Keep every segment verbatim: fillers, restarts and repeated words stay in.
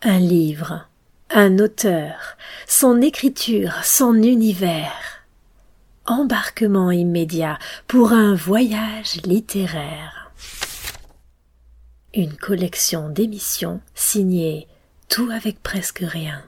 Un livre, un auteur, son écriture, son univers. Embarquement immédiat pour un voyage littéraire. Une collection d'émissions signée Tout avec presque rien.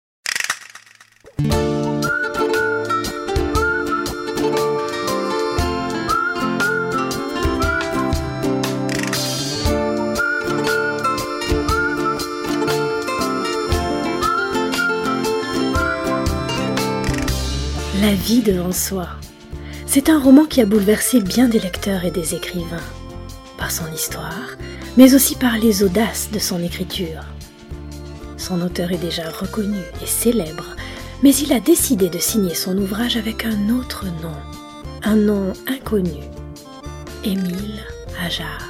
La vie devant soi. C'est un roman qui a bouleversé bien des lecteurs et des écrivains, par son histoire, mais aussi par les audaces de son écriture. Son auteur est déjà reconnu et célèbre, mais il a décidé de signer son ouvrage avec un autre nom, un nom inconnu, Émile Ajar.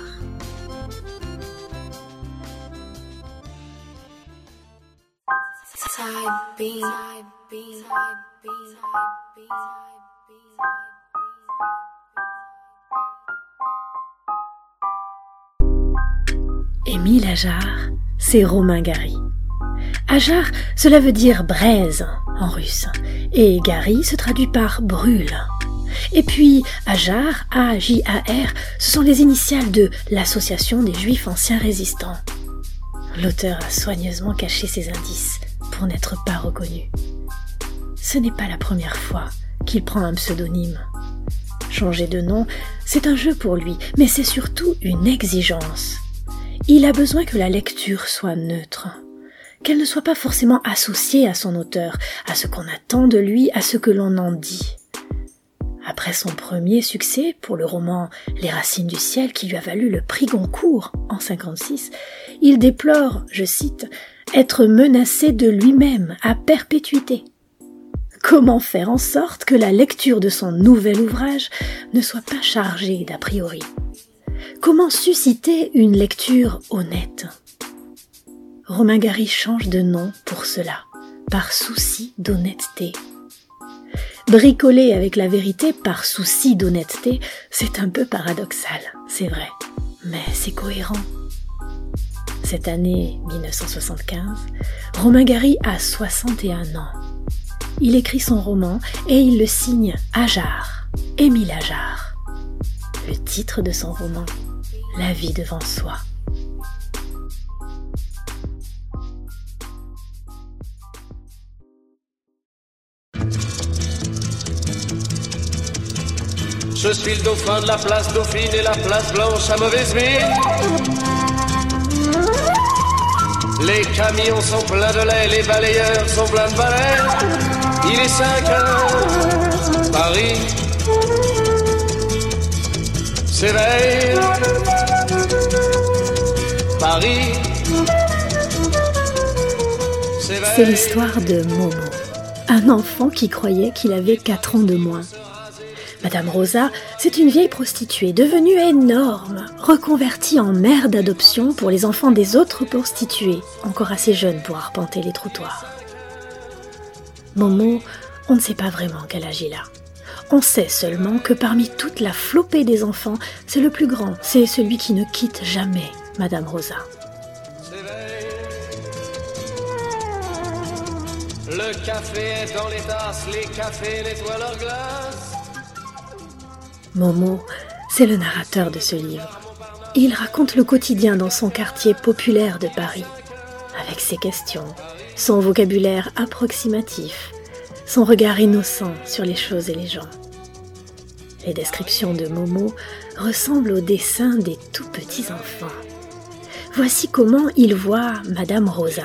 Émile Ajar, c'est Romain Gary. Ajar, cela veut dire braise en russe, et Gary se traduit par brûle. Et puis Ajar, A J A R, ce sont les initiales de l'Association des Juifs Anciens Résistants. L'auteur a soigneusement caché ses indices pour n'être pas reconnu. Ce n'est pas la première fois qu'il prend un pseudonyme. Changer de nom, c'est un jeu pour lui, mais c'est surtout une exigence. Il a besoin que la lecture soit neutre, qu'elle ne soit pas forcément associée à son auteur, à ce qu'on attend de lui, à ce que l'on en dit. Après son premier succès pour le roman Les Racines du ciel qui lui a valu le prix Goncourt en cinquante-six, il déplore, je cite, « être menacé de lui-même à perpétuité ». Comment faire en sorte que la lecture de son nouvel ouvrage ne soit pas chargée d'a priori ? Comment susciter une lecture honnête ? Romain Gary change de nom pour cela, par souci d'honnêteté. Bricoler avec la vérité par souci d'honnêteté, c'est un peu paradoxal, c'est vrai, mais c'est cohérent. Cette année dix-neuf cent soixante-quinze, Romain Gary a soixante et un ans. Il écrit son roman et il le signe Ajar, Émile Ajar. Le titre de son roman, La vie devant soi. Je suis le dauphin de la place Dauphine et la place Blanche à mauvaise mine. Les camions sont pleins de lait, les balayeurs sont pleins de balais. Il est cinq heures, Paris s'éveille. Paris s'éveille. C'est l'histoire de Momo, un enfant qui croyait qu'il avait quatre ans de moins. Madame Rosa, c'est une vieille prostituée devenue énorme, reconvertie en mère d'adoption pour les enfants des autres prostituées, encore assez jeunes pour arpenter les trottoirs. Momo, on ne sait pas vraiment quel âge il a. On sait seulement que parmi toute la flopée des enfants, c'est le plus grand, c'est celui qui ne quitte jamais Madame Rosa. Le café est dans les tasses, les cafés nettoient leurs glaces. Momo, c'est le narrateur de ce livre. Il raconte le quotidien dans son quartier populaire de Paris, avec ses questions, son vocabulaire approximatif, son regard innocent sur les choses et les gens. Les descriptions de Momo ressemblent aux dessins des tout petits enfants. Voici comment il voit Madame Rosa.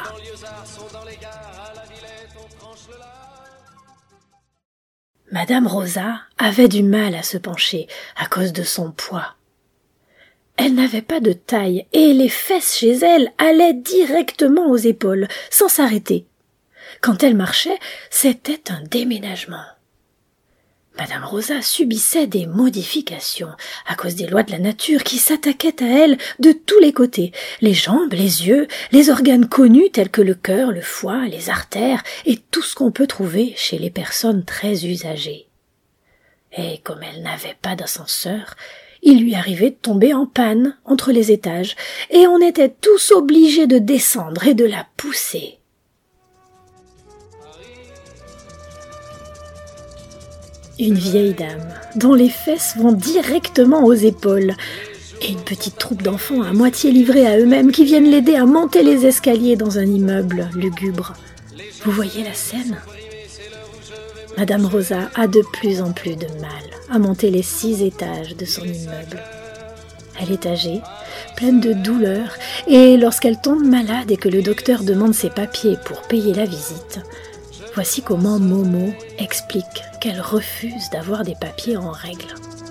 Madame Rosa avait du mal à se pencher à cause de son poids. Elle n'avait pas de taille et les fesses chez elle allaient directement aux épaules, sans s'arrêter. Quand elle marchait, c'était un déménagement. Madame Rosa subissait des modifications à cause des lois de la nature qui s'attaquaient à elle de tous les côtés, les jambes, les yeux, les organes connus tels que le cœur, le foie, les artères et tout ce qu'on peut trouver chez les personnes très usagées. Et comme elle n'avait pas d'ascenseur, Il lui arrivait de tomber en panne entre les étages, et on était tous obligés de descendre et de la pousser. Une vieille dame, dont les fesses vont directement aux épaules, et une petite troupe d'enfants à moitié livrés à eux-mêmes qui viennent l'aider à monter les escaliers dans un immeuble lugubre. Vous voyez la scène ? Madame Rosa a de plus en plus de mal à monter les six étages de son immeuble. Elle est âgée, pleine de douleur, et lorsqu'elle tombe malade et que le docteur demande ses papiers pour payer la visite, voici comment Momo explique qu'elle refuse d'avoir des papiers en règle.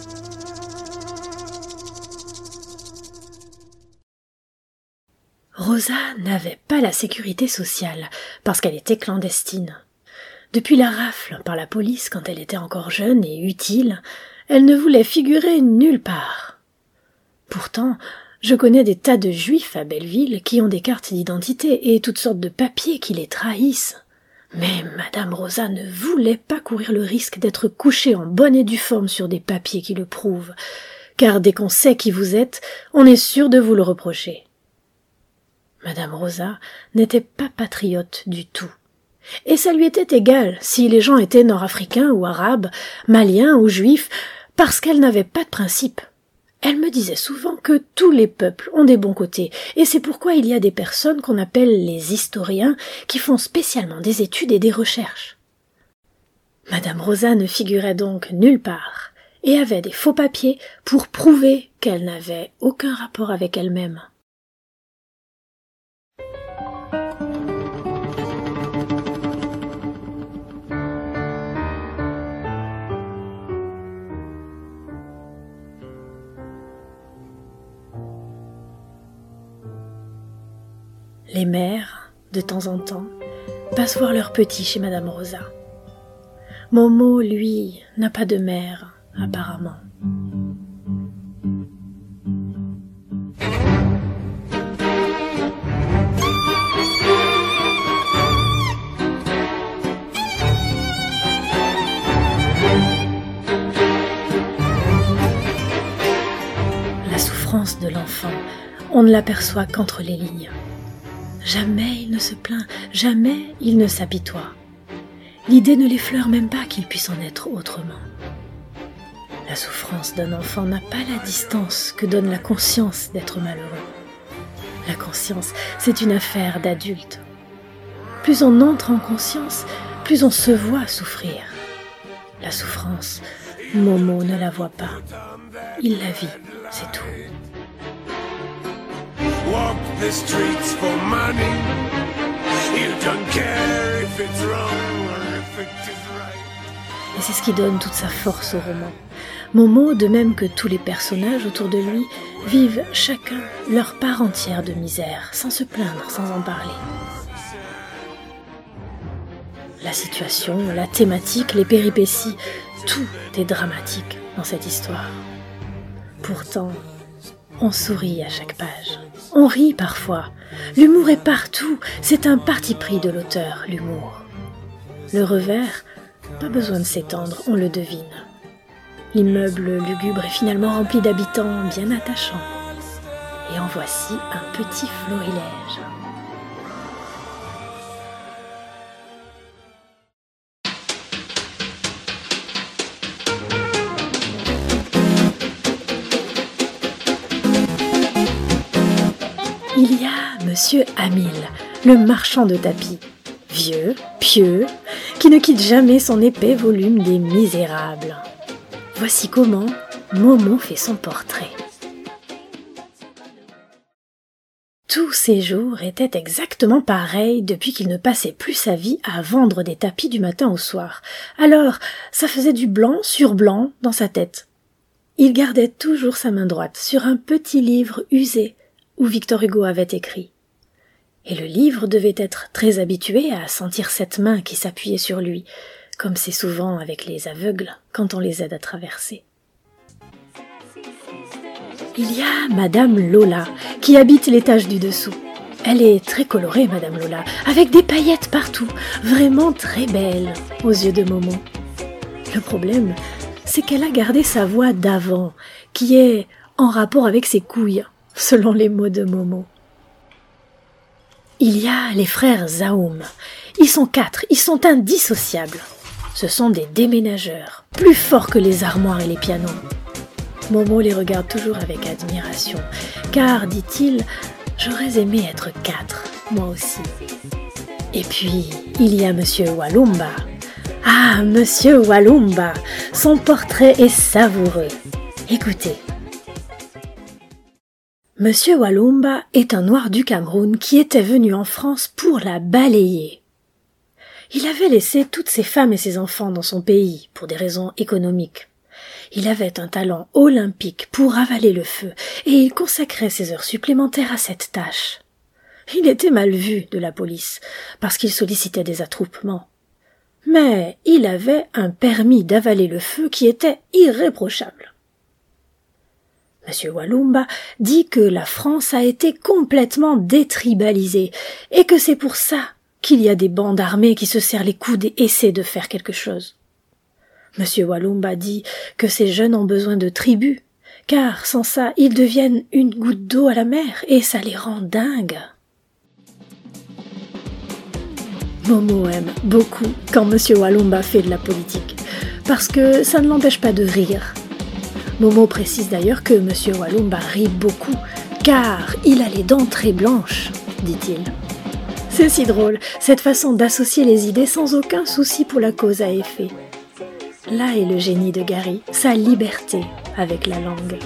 Rosa n'avait pas la sécurité sociale parce qu'elle était clandestine. Depuis la rafle par la police quand elle était encore jeune et utile, elle ne voulait figurer nulle part. Pourtant, je connais des tas de juifs à Belleville qui ont des cartes d'identité et toutes sortes de papiers qui les trahissent. Mais Madame Rosa ne voulait pas courir le risque d'être couchée en bonne et due forme sur des papiers qui le prouvent, car dès qu'on sait qui vous êtes, on est sûr de vous le reprocher. Madame Rosa n'était pas patriote du tout. Et ça lui était égal si les gens étaient nord-africains ou arabes, maliens ou juifs, parce qu'elle n'avait pas de principe. Elle me disait souvent que tous les peuples ont des bons côtés, et c'est pourquoi il y a des personnes qu'on appelle les historiens qui font spécialement des études et des recherches. Madame Rosa ne figurait donc nulle part, et avait des faux papiers pour prouver qu'elle n'avait aucun rapport avec elle-même. Les mères, de temps en temps, passent voir leurs petits chez Madame Rosa. Momo, lui, n'a pas de mère, apparemment. La souffrance de l'enfant, on ne l'aperçoit qu'entre les lignes. Jamais il ne se plaint, jamais il ne s'apitoie. L'idée ne l'effleure même pas qu'il puisse en être autrement. La souffrance d'un enfant n'a pas la distance que donne la conscience d'être malheureux. La conscience, c'est une affaire d'adulte. Plus on entre en conscience, plus on se voit souffrir. La souffrance, Momo ne la voit pas. Il la vit, c'est tout. Walk the streets for money. You don't care if it's wrong or if it is right. Et c'est ce qui donne toute sa force au roman. Momo, de même que tous les personnages autour de lui, vivent chacun leur part entière de misère, sans se plaindre, sans en parler. La situation, la thématique, les péripéties, tout est dramatique dans cette histoire. Pourtant, on sourit à chaque page. On rit parfois. L'humour est partout. C'est un parti pris de l'auteur, l'humour. Le revers, pas besoin de s'étendre, on le devine. L'immeuble lugubre est finalement rempli d'habitants bien attachants. Et en voici un petit florilège. Il y a Monsieur Hamil, le marchand de tapis, vieux, pieux, qui ne quitte jamais son épais volume des Misérables. Voici comment Momo fait son portrait. Tous ses jours étaient exactement pareils depuis qu'il ne passait plus sa vie à vendre des tapis du matin au soir. Alors, ça faisait du blanc sur blanc dans sa tête. Il gardait toujours sa main droite sur un petit livre usé où Victor Hugo avait écrit. Et le livre devait être très habitué à sentir cette main qui s'appuyait sur lui, comme c'est souvent avec les aveugles quand on les aide à traverser. Il y a Madame Lola, qui habite l'étage du dessous. Elle est très colorée, Madame Lola, avec des paillettes partout, vraiment très belle aux yeux de Momo. Le problème, c'est qu'elle a gardé sa voix d'avant, qui est en rapport avec ses couilles, selon les mots de Momo. Il y a les frères Zaoum. Ils sont quatre, ils sont indissociables. Ce sont des déménageurs, plus forts que les armoires et les pianos. Momo les regarde toujours avec admiration, car, dit-il, j'aurais aimé être quatre, moi aussi. Et puis, il y a Monsieur Walumba. Ah, Monsieur Walumba, son portrait est savoureux. Écoutez. Monsieur Walumba est un noir du Cameroun qui était venu en France pour la balayer. Il avait laissé toutes ses femmes et ses enfants dans son pays pour des raisons économiques. Il avait un talent olympique pour avaler le feu et il consacrait ses heures supplémentaires à cette tâche. Il était mal vu de la police parce qu'il sollicitait des attroupements. Mais il avait un permis d'avaler le feu qui était irréprochable. Monsieur Walumba dit que la France a été complètement détribalisée et que c'est pour ça qu'il y a des bandes armées qui se serrent les coudes et essaient de faire quelque chose. Monsieur Walumba dit que ces jeunes ont besoin de tribus, car sans ça, ils deviennent une goutte d'eau à la mer et ça les rend dingues. Momo aime beaucoup quand Monsieur Walumba fait de la politique, parce que ça ne l'empêche pas de rire. Momo précise d'ailleurs que Monsieur Walumba rit beaucoup, car il a les dents très blanches, dit-il. C'est si drôle, cette façon d'associer les idées sans aucun souci pour la cause à effet. Là est le génie de Gary, sa liberté avec la langue.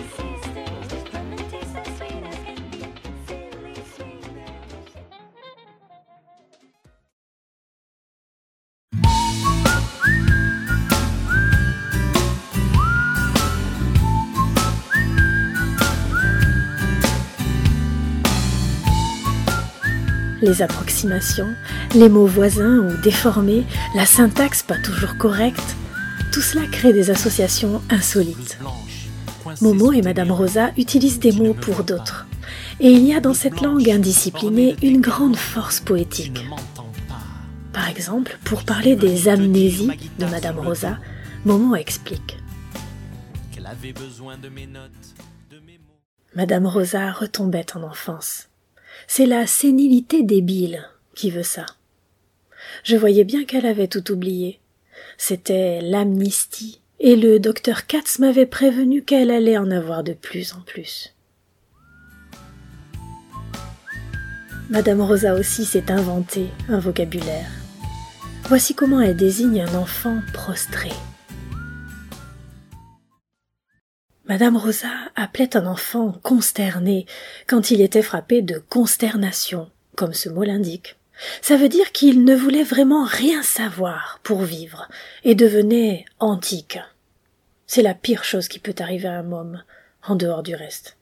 Les approximations, les mots voisins ou déformés, la syntaxe pas toujours correcte, tout cela crée des associations insolites. Momo et Madame Rosa utilisent des mots pour d'autres. Et il y a dans cette langue indisciplinée une grande force poétique. Par exemple, pour parler des amnésies de Madame Rosa, Momo explique. Madame Rosa retombait en enfance. C'est la sénilité débile qui veut ça. Je voyais bien qu'elle avait tout oublié. C'était l'amnistie, et le docteur Katz m'avait prévenu qu'elle allait en avoir de plus en plus. Madame Rosa aussi s'est inventé un vocabulaire. Voici comment elle désigne un enfant prostré. Madame Rosa appelait un enfant consterné quand il était frappé de consternation, comme ce mot l'indique. Ça veut dire qu'il ne voulait vraiment rien savoir pour vivre et devenait antique. C'est la pire chose qui peut arriver à un homme, en dehors du reste.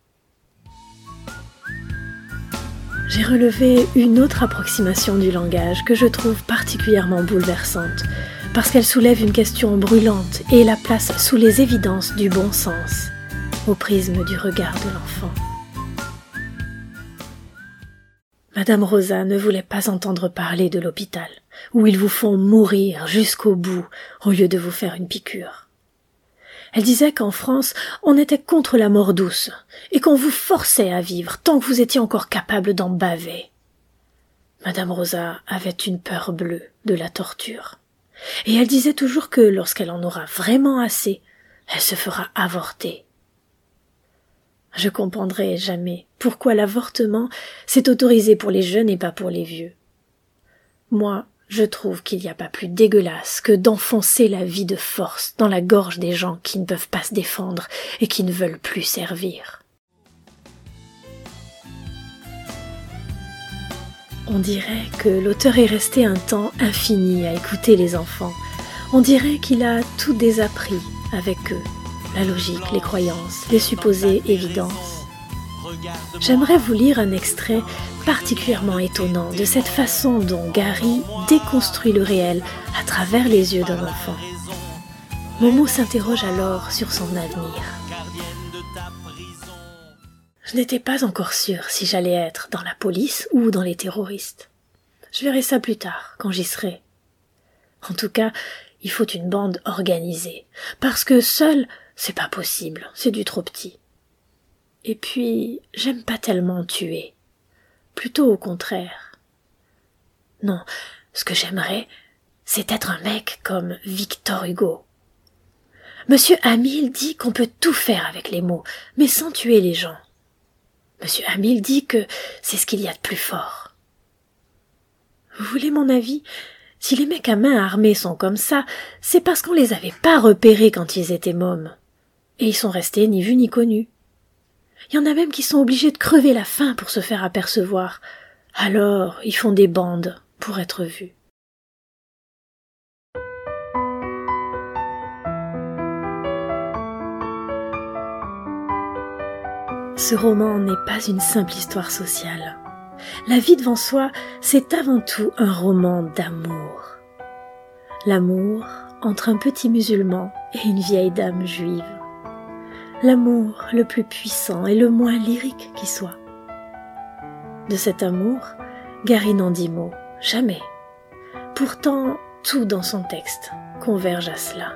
J'ai relevé une autre approximation du langage que je trouve particulièrement bouleversante, parce qu'elle soulève une question brûlante et la place sous les évidences du bon sens, au prisme du regard de l'enfant. Madame Rosa ne voulait pas entendre parler de l'hôpital, où ils vous font mourir jusqu'au bout, au lieu de vous faire une piqûre. Elle disait qu'en France, on était contre la mort douce, et qu'on vous forçait à vivre tant que vous étiez encore capable d'en baver. Madame Rosa avait une peur bleue de la torture. Et elle disait toujours que lorsqu'elle en aura vraiment assez, elle se fera avorter. Je comprendrai jamais pourquoi l'avortement s'est autorisé pour les jeunes et pas pour les vieux. Moi, je trouve qu'il n'y a pas plus dégueulasse que d'enfoncer la vie de force dans la gorge des gens qui ne peuvent pas se défendre et qui ne veulent plus servir. On dirait que l'auteur est resté un temps infini à écouter les enfants. On dirait qu'il a tout désappris avec eux, la logique, les croyances, les supposées évidences. J'aimerais vous lire un extrait particulièrement étonnant de cette façon dont Gary déconstruit le réel à travers les yeux d'un enfant. Momo s'interroge alors sur son avenir. Je n'étais pas encore sûre si j'allais être dans la police ou dans les terroristes. Je verrai ça plus tard, quand j'y serai. En tout cas, il faut une bande organisée, parce que seul, c'est pas possible, c'est du trop petit. Et puis, j'aime pas tellement tuer. Plutôt au contraire. Non, ce que j'aimerais, c'est être un mec comme Victor Hugo. Monsieur Hamill dit qu'on peut tout faire avec les mots, mais sans tuer les gens. Monsieur Hamill dit que c'est ce qu'il y a de plus fort. Vous voulez mon avis ? Si les mecs à main armée sont comme ça, c'est parce qu'on les avait pas repérés quand ils étaient mômes. Et ils sont restés ni vus ni connus. Il y en a même qui sont obligés de crever la faim pour se faire apercevoir. Alors, ils font des bandes pour être vus. Ce roman n'est pas une simple histoire sociale. La vie devant soi, c'est avant tout un roman d'amour. L'amour entre un petit musulman et une vieille dame juive. L'amour le plus puissant et le moins lyrique qui soit. De cet amour, Gary n'en dit mot, jamais. Pourtant, tout dans son texte converge à cela.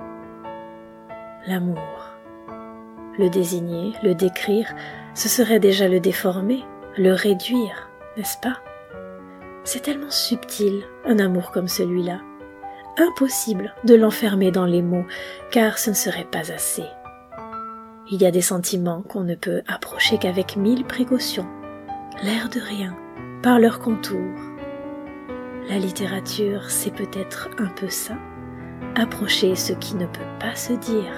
L'amour. Le désigner, le décrire, ce serait déjà le déformer, le réduire, n'est-ce pas ? C'est tellement subtil, un amour comme celui-là. Impossible de l'enfermer dans les mots, car ce ne serait pas assez. Il y a des sentiments qu'on ne peut approcher qu'avec mille précautions, l'air de rien, par leur contour. La littérature, c'est peut-être un peu ça, approcher ce qui ne peut pas se dire.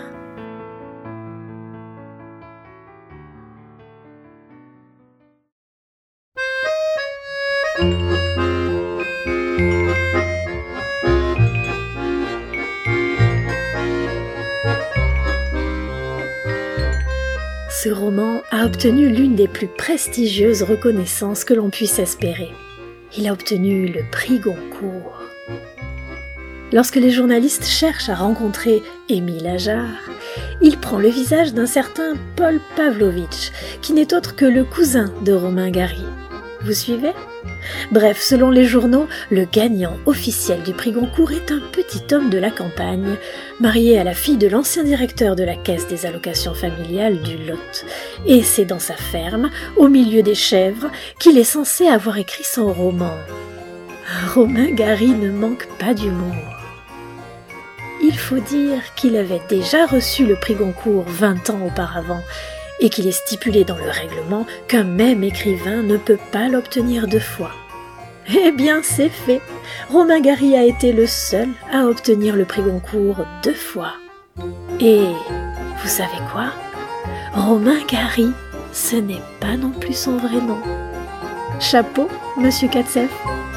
Ce roman a obtenu l'une des plus prestigieuses reconnaissances que l'on puisse espérer. Il a obtenu le prix Goncourt. Lorsque les journalistes cherchent à rencontrer Émile Ajar, il prend le visage d'un certain Paul Pavlovitch, qui n'est autre que le cousin de Romain Gary. Vous suivez ? Bref, selon les journaux, le gagnant officiel du prix Goncourt est un petit homme de la campagne, marié à la fille de l'ancien directeur de la caisse des allocations familiales du Lot. Et c'est dans sa ferme, au milieu des chèvres, qu'il est censé avoir écrit son roman. Romain Gary ne manque pas d'humour. Il faut dire qu'il avait déjà reçu le prix Goncourt vingt ans auparavant, et qu'il est stipulé dans le règlement qu'un même écrivain ne peut pas l'obtenir deux fois. Eh bien, c'est fait. Romain Gary a été le seul à obtenir le prix Goncourt deux fois. Et vous savez quoi ? Romain Gary, ce n'est pas non plus son vrai nom. Chapeau, Monsieur Katsev.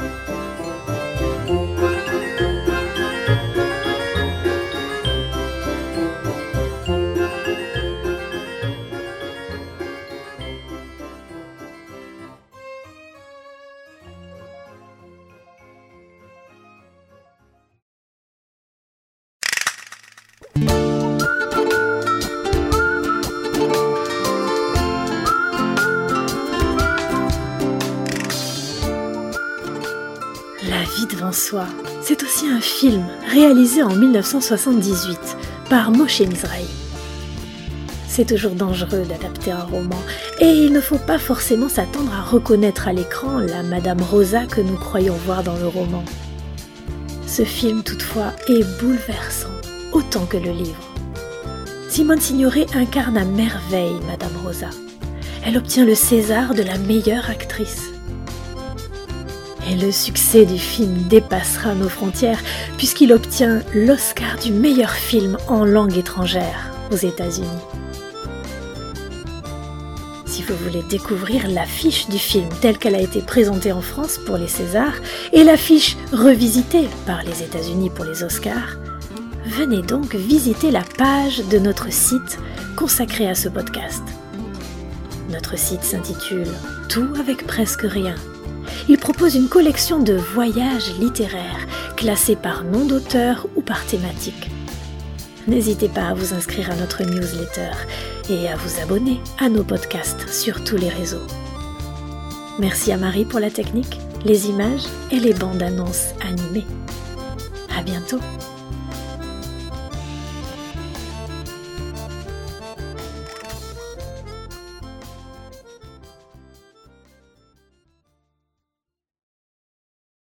La vie devant soi, c'est aussi un film réalisé en mille neuf cent soixante-dix-huit par Moshe Mizrahi. C'est toujours dangereux d'adapter un roman et il ne faut pas forcément s'attendre à reconnaître à l'écran la Madame Rosa que nous croyons voir dans le roman. Ce film toutefois est bouleversant, autant que le livre. Simone Signoret incarne à merveille Madame Rosa. Elle obtient le César de la meilleure actrice. Et le succès du film dépassera nos frontières puisqu'il obtient l'Oscar du meilleur film en langue étrangère aux États-Unis. Si vous voulez découvrir l'affiche du film telle qu'elle a été présentée en France pour les Césars et l'affiche revisitée par les États-Unis pour les Oscars, venez donc visiter la page de notre site consacrée à ce podcast. Notre site s'intitule « Tout avec presque rien ». Il propose une collection de voyages littéraires classés par nom d'auteur ou par thématique. N'hésitez pas à vous inscrire à notre newsletter et à vous abonner à nos podcasts sur tous les réseaux. Merci à Marie pour la technique, les images et les bandes annonces animées. À bientôt!